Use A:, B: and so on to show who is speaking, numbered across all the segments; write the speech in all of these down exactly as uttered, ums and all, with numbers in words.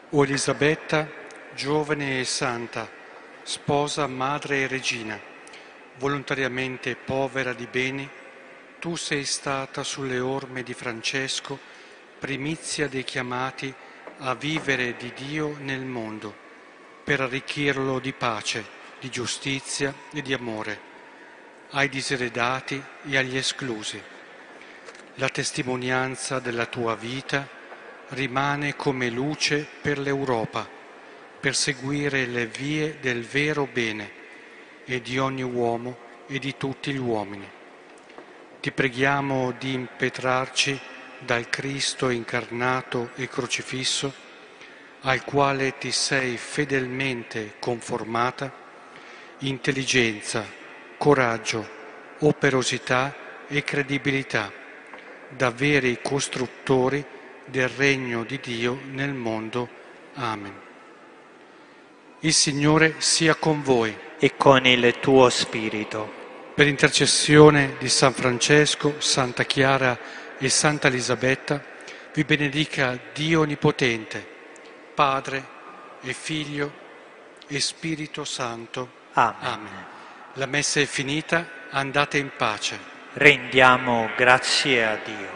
A: O Elisabetta, giovane e santa, sposa, madre e regina, volontariamente povera di beni, tu sei stata sulle orme di Francesco, primizia dei chiamati a vivere di Dio nel mondo, per arricchirlo di pace, di giustizia e di amore, ai diseredati e agli esclusi. La testimonianza della tua vita rimane come luce per l'Europa, per seguire le vie del vero bene e di ogni uomo e di tutti gli uomini. Ti preghiamo di impetrarci dal Cristo incarnato e crocifisso, al quale ti sei fedelmente conformata, intelligenza, coraggio, operosità e credibilità, da veri costruttori del regno di Dio nel mondo. Amen. Il Signore sia con voi.
B: E con il tuo spirito.
A: Per intercessione di San Francesco, Santa Chiara e Santa Elisabetta, vi benedica Dio Onnipotente, Padre e Figlio e Spirito Santo.
B: Amen.
A: Amen. La messa è finita, andate in pace.
B: Rendiamo grazie a Dio.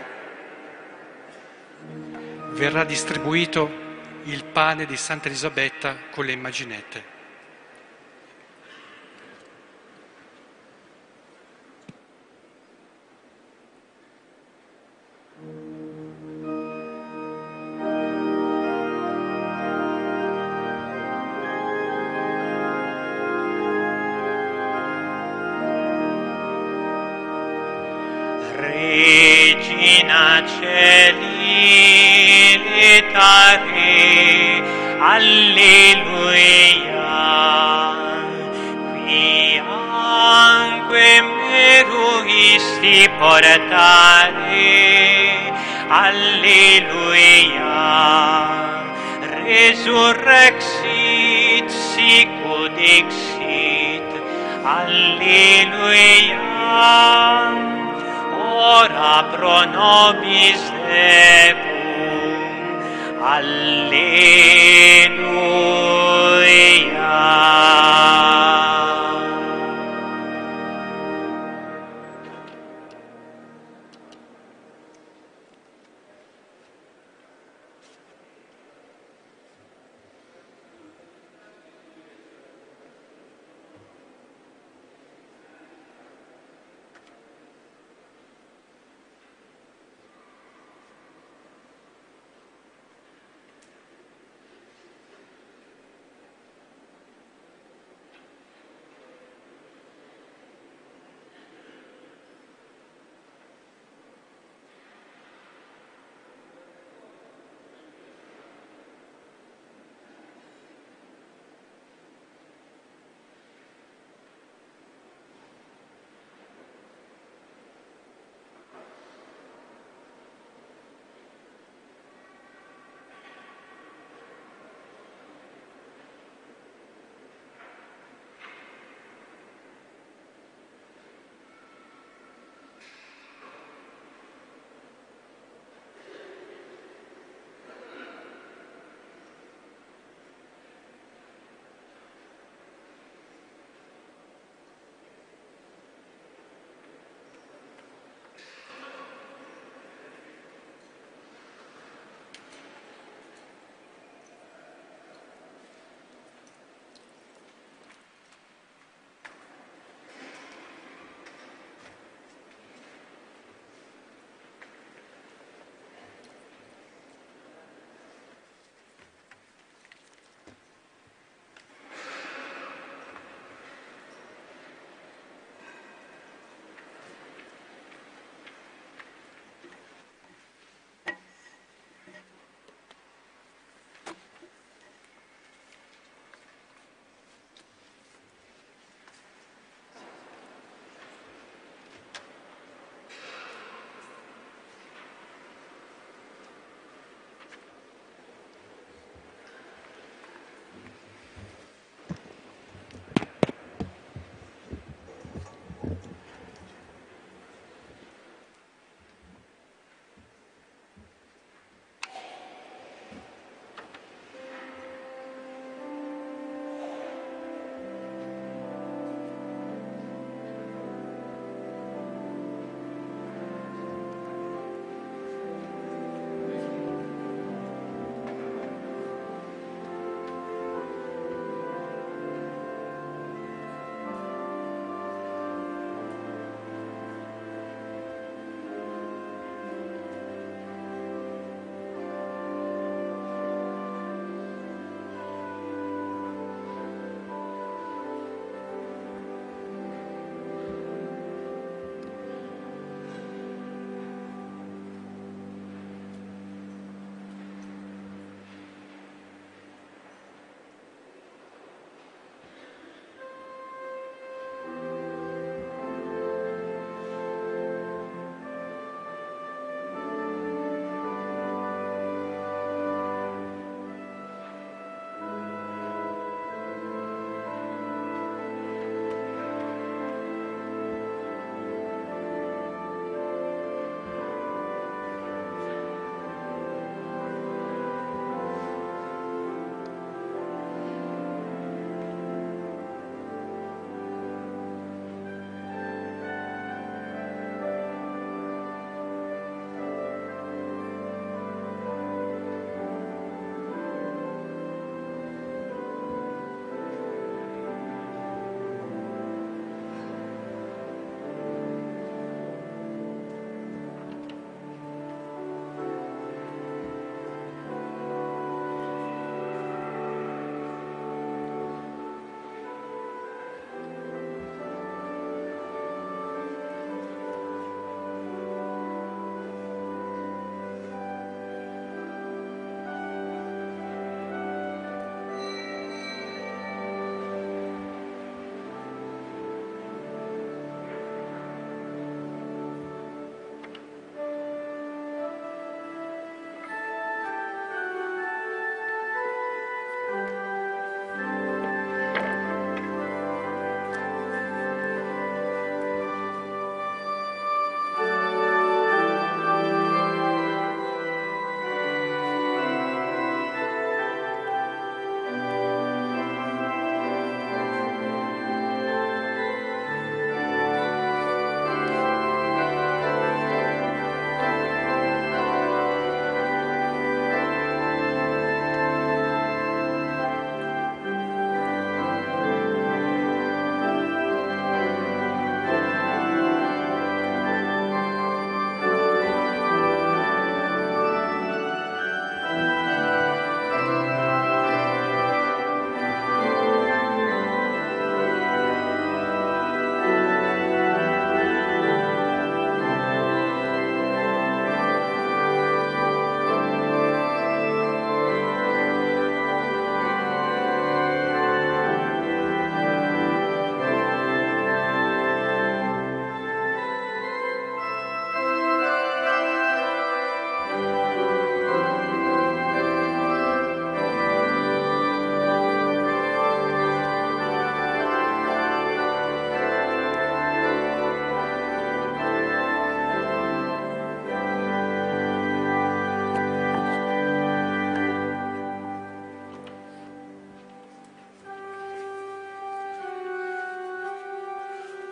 A: Verrà distribuito il pane di Santa Elisabetta con le immaginette.
B: Regina Celi letare, alleluia, quianque meruisti portare, alleluia, resurrexit sicut exit, alleluia, ora pro nobis Deum, alleluia.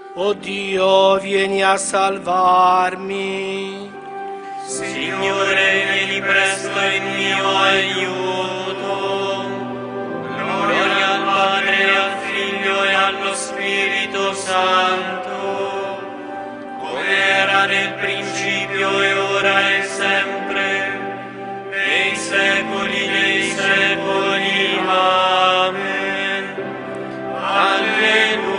C: O Dio, vieni a salvarmi.
B: Signore, vieni presto in mio aiuto. Gloria al Padre, al Figlio e allo Spirito Santo, come era nel principio e ora e sempre, nei secoli dei secoli. Amen. Alleluia.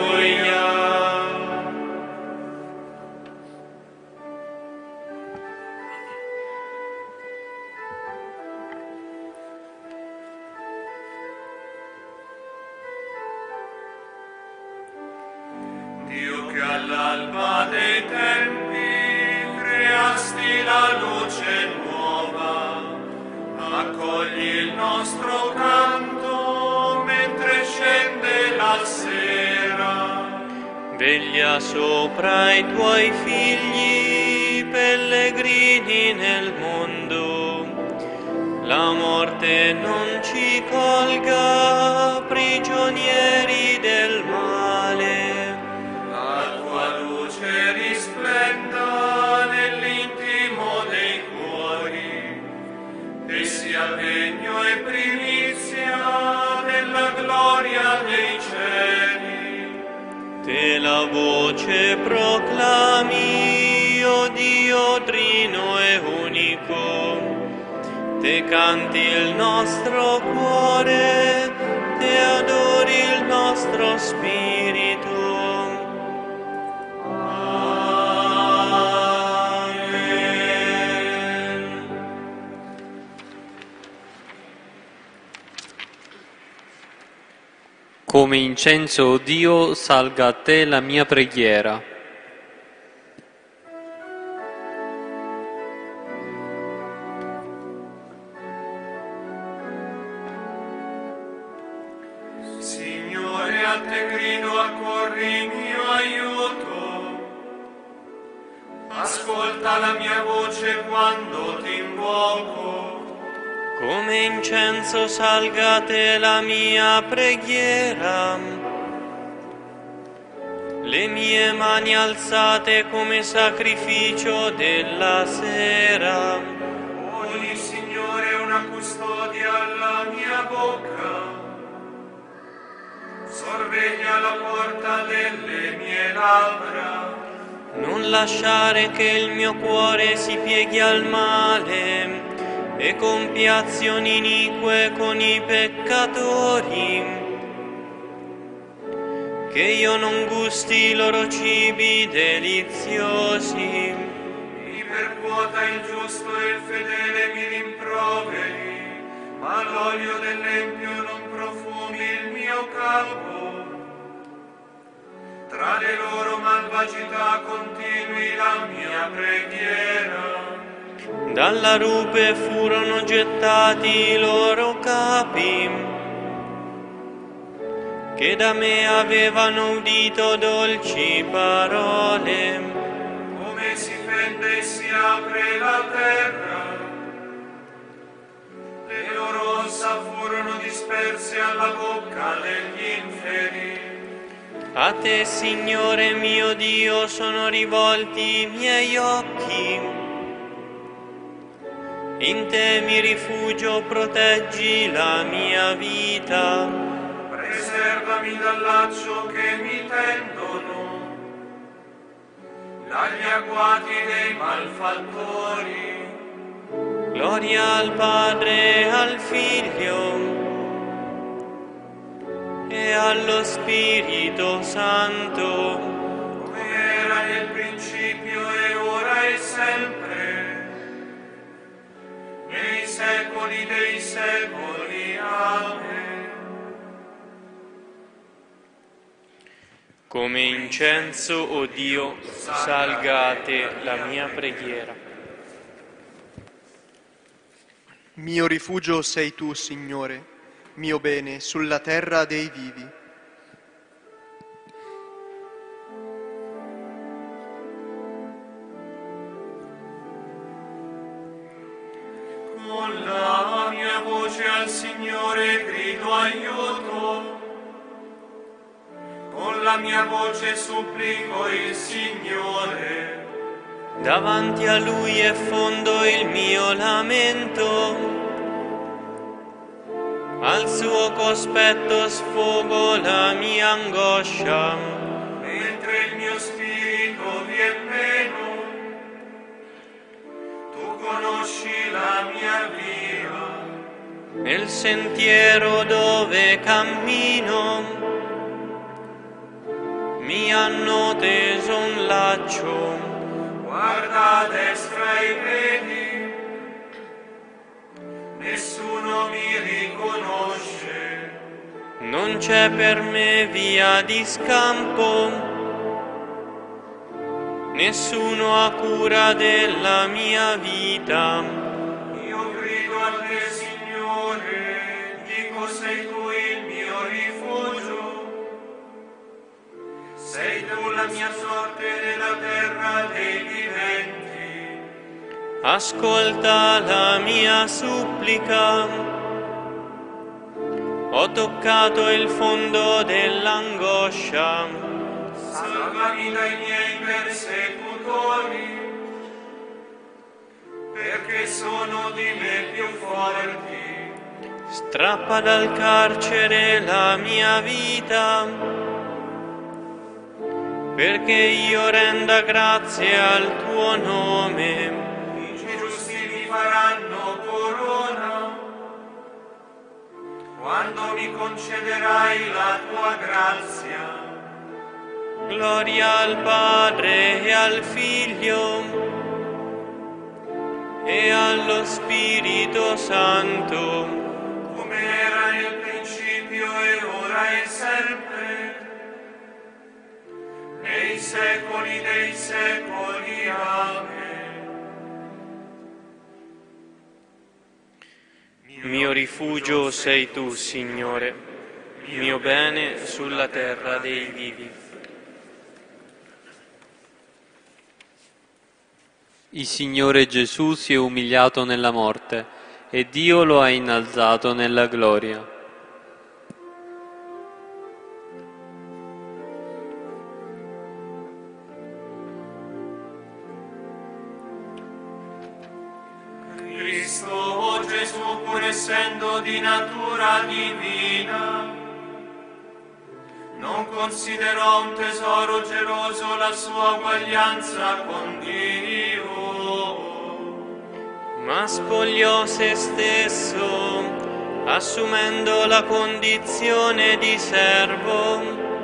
B: Dio che all'alba dei tempi creasti la luce nuova, accogli il nostro canto mentre scende la sera. Veglia sopra i tuoi figli, pellegrini nel mondo. La morte non ci colga, prigionieri del male. La tua luce risplenda nell'intimo dei cuori, e sia degno e primizia della gloria dei cieli. Te la voce proclami, o Dio trino e unico. Te canti il nostro cuore, te adori il nostro spirito. Amen.
D: Come incenso, o Dio, salga a te la mia preghiera.
B: Signore, a te grido, accorri mio aiuto. Ascolta la mia voce quando ti invoco. Come incenso salga a te la mia preghiera. Le mie mani alzate come sacrificio della sera. Poni, Signore, una custodia alla mia bocca. Sorveglia la porta delle mie labbra. Non lasciare che il mio cuore si pieghi al male e compie azioni inique con i peccatori, che io non gusti i loro cibi deliziosi. Mi percuota il giusto e il fedele mi rimproveri, ma l'olio dell'empio non profumi il mio capo. Tra le loro malvagità continui la mia preghiera. Dalla rupe furono gettati i loro capi, che da me avevano udito dolci parole. Come si fende e si apre la terra, le loro ossa furono disperse alla bocca degli inferi. A te, Signore mio Dio, sono rivolti i miei occhi. In te mi rifugio, proteggi la mia vita. Preservami dal laccio che mi tendono, dagli agguati dei malfattori. Gloria al Padre, al Figlio e allo Spirito Santo, come era nel principio e ora e sempre, nei secoli dei secoli. Amen. Come incenso, o Dio, salga a te la mia preghiera.
E: Mio rifugio sei tu, Signore, mio bene sulla terra dei vivi.
B: Con la mia voce al Signore grido aiuto, con la mia voce supplico il Signore.
F: Davanti a Lui effondo il mio lamento, al suo cospetto sfogo la mia angoscia.
B: Mentre il mio spirito vien meno, tu conosci la mia via.
F: Nel sentiero dove cammino mi hanno teso un laccio.
B: Guarda a destra i piedi, nessuno mi riconosce.
F: Non c'è per me via di scampo, nessuno ha cura della mia vita.
B: Io grido a te, Signore, dico sei tu il mio rifugio. Sei tu la mia sorte nella terra dei viventi.
F: Ascolta la mia supplica. Ho toccato il fondo dell'angoscia.
B: Salvami dai miei persecutori, perché sono di me più forti.
F: Strappa dal carcere la mia vita, perché io renda grazie al tuo nome.
B: I giusti mi faranno corona, quando mi concederai la tua grazia.
F: Gloria al Padre e al Figlio e allo Spirito Santo,
B: come era nel principio e ora e sempre, nei secoli dei secoli. Amen.
F: Mio rifugio sei tu, Signore, mio bene sulla terra dei vivi.
D: Il Signore Gesù si è umiliato nella morte e Dio lo ha innalzato nella gloria.
B: Cristo, o Gesù, pur essendo di natura divina, non considerò un tesoro geloso la sua uguaglianza con Dio,
F: ma spogliò se stesso, assumendo la condizione di servo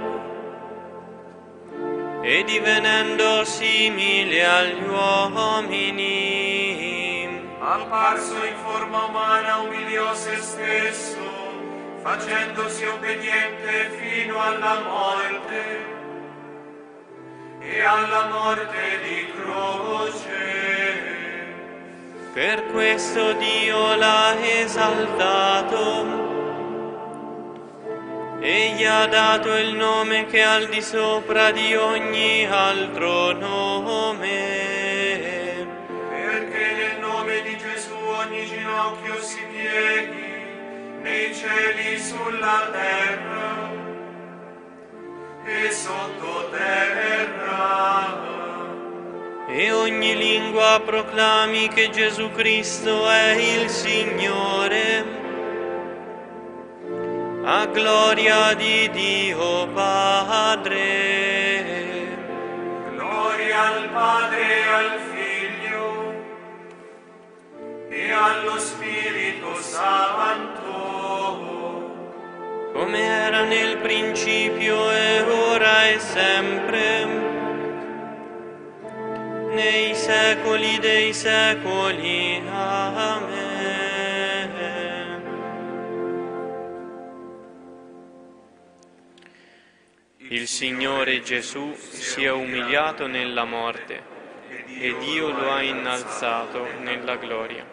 F: e divenendo simile agli uomini.
B: apparso in forma umana, umiliò se stesso, facendosi obbediente fino alla morte e alla morte di croce.
F: Per questo Dio l'ha esaltato e gli ha dato il nome che è al di sopra di ogni altro nome.
B: Perché nel nome di Gesù ogni ginocchio si pieghi, nei cieli, sulla terra e sottoterra,
F: E ogni lingua proclami che Gesù Cristo è il Signore, a gloria di Dio Padre.
B: gloria al Padre e al Figlio e allo Spirito Santo,
F: come era nel principio e ora e sempre, nei secoli dei secoli. Amen. Il Signore Gesù si è umiliato nella morte e Dio lo ha innalzato nella gloria.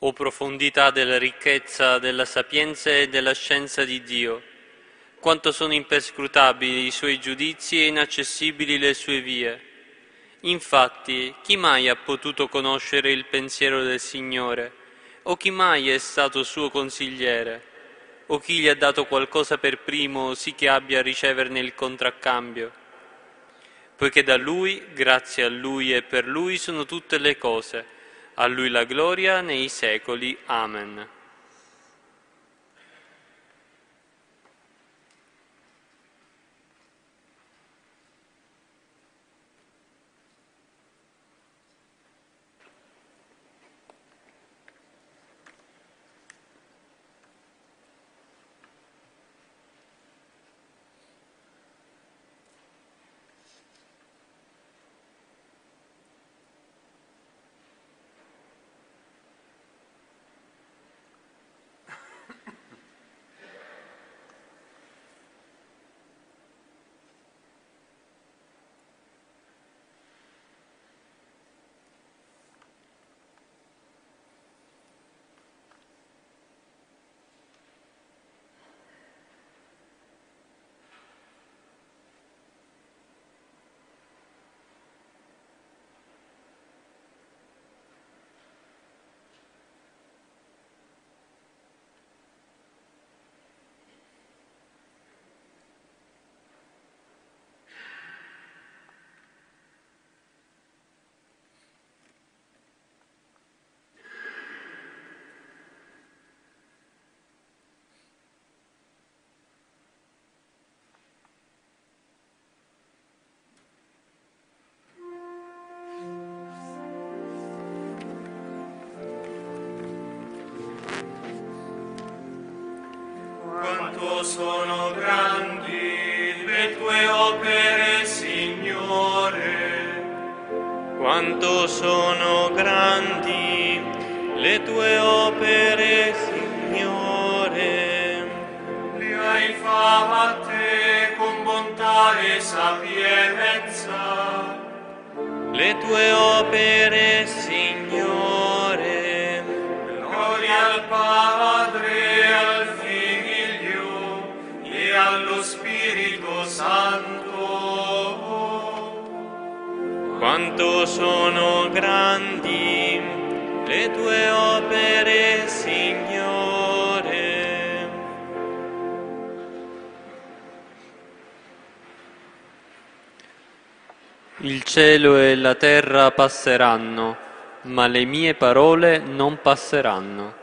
D: O profondità della ricchezza, della sapienza e della scienza di Dio! Quanto sono imperscrutabili i suoi giudizi e inaccessibili le sue vie! Infatti, chi mai ha potuto conoscere il pensiero del Signore? O chi mai è stato suo consigliere? O chi gli ha dato qualcosa per primo, sì che abbia a riceverne il contraccambio? Poiché da Lui, grazie a Lui e per Lui sono tutte le cose. A Lui la gloria nei secoli. Amen.
B: Quanto sono grandi le tue opere, Signore.
F: Quanto sono grandi le tue opere, Signore.
B: Le hai fatte con bontà e sapienza.
F: Le tue opere, Signore.
B: Gloria al Padre, al Figlio e allo Spirito Santo.
F: Quanto sono grandi le tue opere, Signore.
D: Il cielo e la terra passeranno, ma le mie parole non passeranno.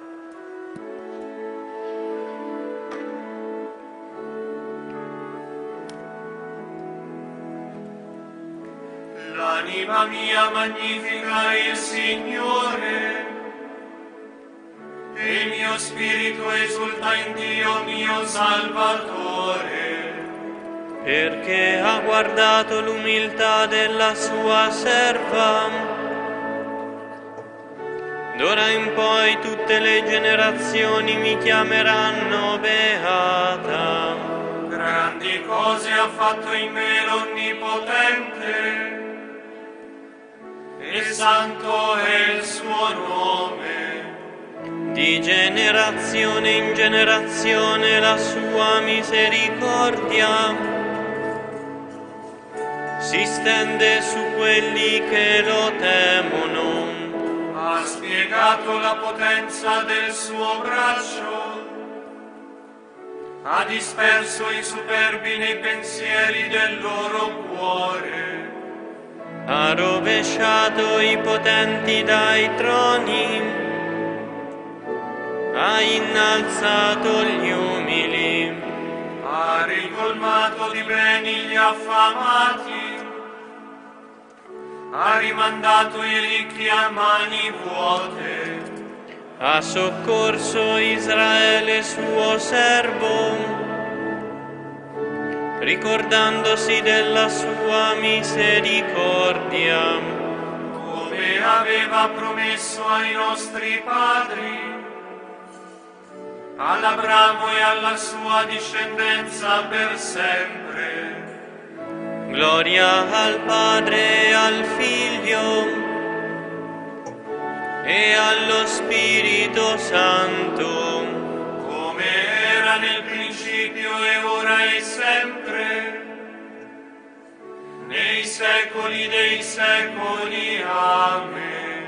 B: L'anima mia magnifica il Signore, e il mio spirito esulta in Dio mio Salvatore,
F: perché ha guardato l'umiltà della sua serva. D'ora in poi tutte le generazioni mi chiameranno beata.
B: Grandi cose ha fatto in me l'Onnipotente, e santo è il suo nome.
F: Di generazione in generazione la sua misericordia si stende su quelli che lo temono.
B: Ha spiegato la potenza del suo braccio, ha disperso i superbi nei pensieri del loro cuore.
F: Ha rovesciato i potenti dai troni, ha innalzato gli umili,
B: Ha ricolmato di beni gli affamati, ha rimandato i ricchi a mani vuote.
F: ha soccorso Israele suo servo, ricordandosi della sua misericordia,
B: Come aveva promesso ai nostri padri, all'Abramo e alla sua discendenza per sempre.
F: gloria al Padre e al Figlio
B: e allo Spirito Santo, come era nel principio e ora e sempre, nei secoli dei secoli. Amen.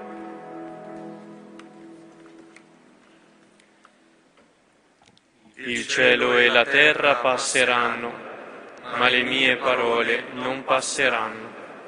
F: Il cielo e la terra passeranno, ma le mie parole non passeranno.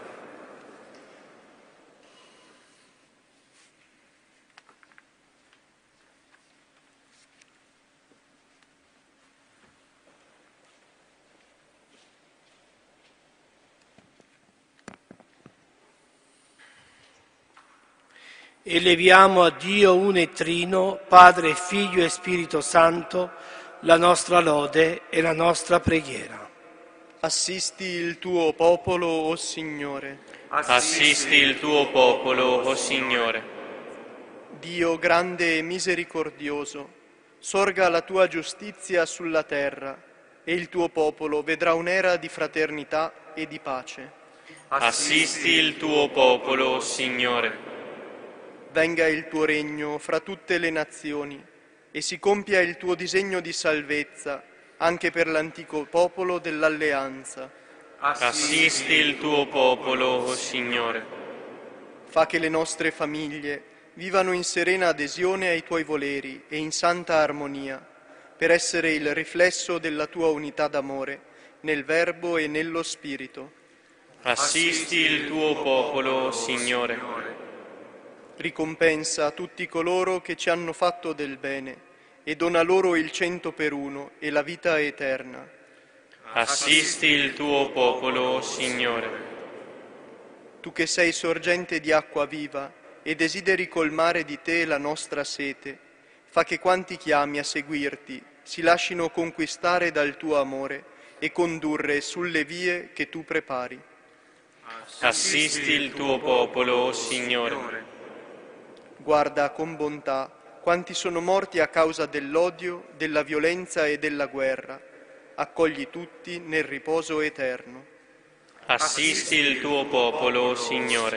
C: Eleviamo a Dio uno e trino, Padre, Figlio e Spirito Santo, la nostra lode e la nostra preghiera.
E: Assisti il tuo popolo, o Signore.
F: Assisti il tuo popolo, o Signore.
E: Dio grande e misericordioso, sorga la tua giustizia sulla terra e il tuo popolo vedrà un'era di fraternità e di pace.
F: Assisti il tuo popolo, o Signore.
E: Venga il tuo regno fra tutte le nazioni e si compia il tuo disegno di salvezza anche per l'antico popolo dell'alleanza.
F: Assisti il tuo popolo, o Signore.
E: Fa che le nostre famiglie vivano in serena adesione ai tuoi voleri e in santa armonia, per essere il riflesso della tua unità d'amore nel Verbo e nello Spirito.
F: Assisti il tuo popolo, o Signore.
E: Ricompensa tutti coloro che ci hanno fatto del bene e dona loro il cento per uno e la vita eterna.
F: Assisti il tuo popolo, o Signore.
E: Tu che sei sorgente di acqua viva e desideri colmare di te la nostra sete, fa che quanti chiami a seguirti si lascino conquistare dal tuo amore e condurre sulle vie che tu prepari.
F: Assisti il tuo popolo, o Signore.
E: Guarda con bontà quanti sono morti a causa dell'odio, della violenza e della guerra. Accogli tutti nel riposo eterno.
F: Assisti il tuo popolo, o Signore.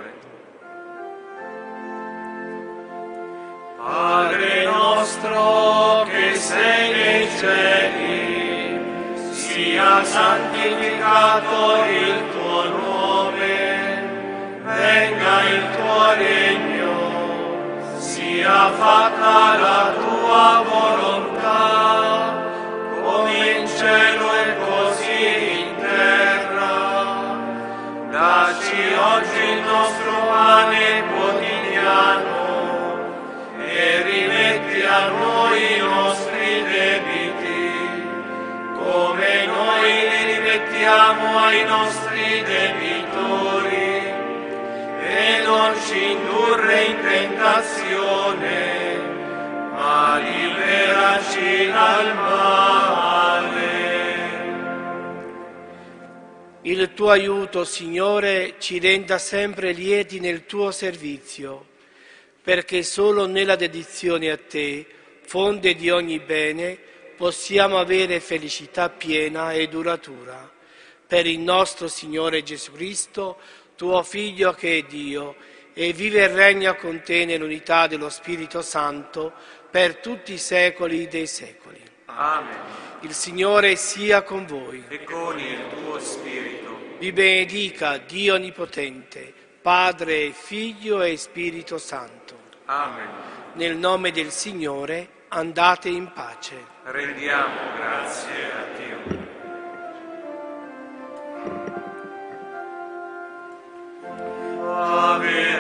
B: Padre nostro che sei nei cieli, sia santificato il tuo nome, venga il tuo regno, sia fatta la tua volontà, come in cielo e così in terra. Dacci oggi il nostro pane quotidiano e rimetti a noi i nostri debiti, come noi li rimettiamo ai nostri debitori. E non ci indurre in tentazione, ma liberaci dal male.
C: Il tuo aiuto, Signore, ci renda sempre lieti nel tuo servizio, perché solo nella dedizione a te, fonte di ogni bene, possiamo avere felicità piena e duratura. Per il nostro Signore Gesù Cristo, tuo Figlio che è Dio, e vive e regna con te nell'unità dello Spirito Santo per tutti i secoli dei secoli.
B: Amen.
C: Il Signore sia con voi.
B: E con il tuo spirito.
C: Vi benedica Dio Onnipotente, Padre, Figlio e Spirito Santo.
B: Amen.
C: Nel nome del Signore andate in pace.
B: Rendiamo grazie a Dio. Ave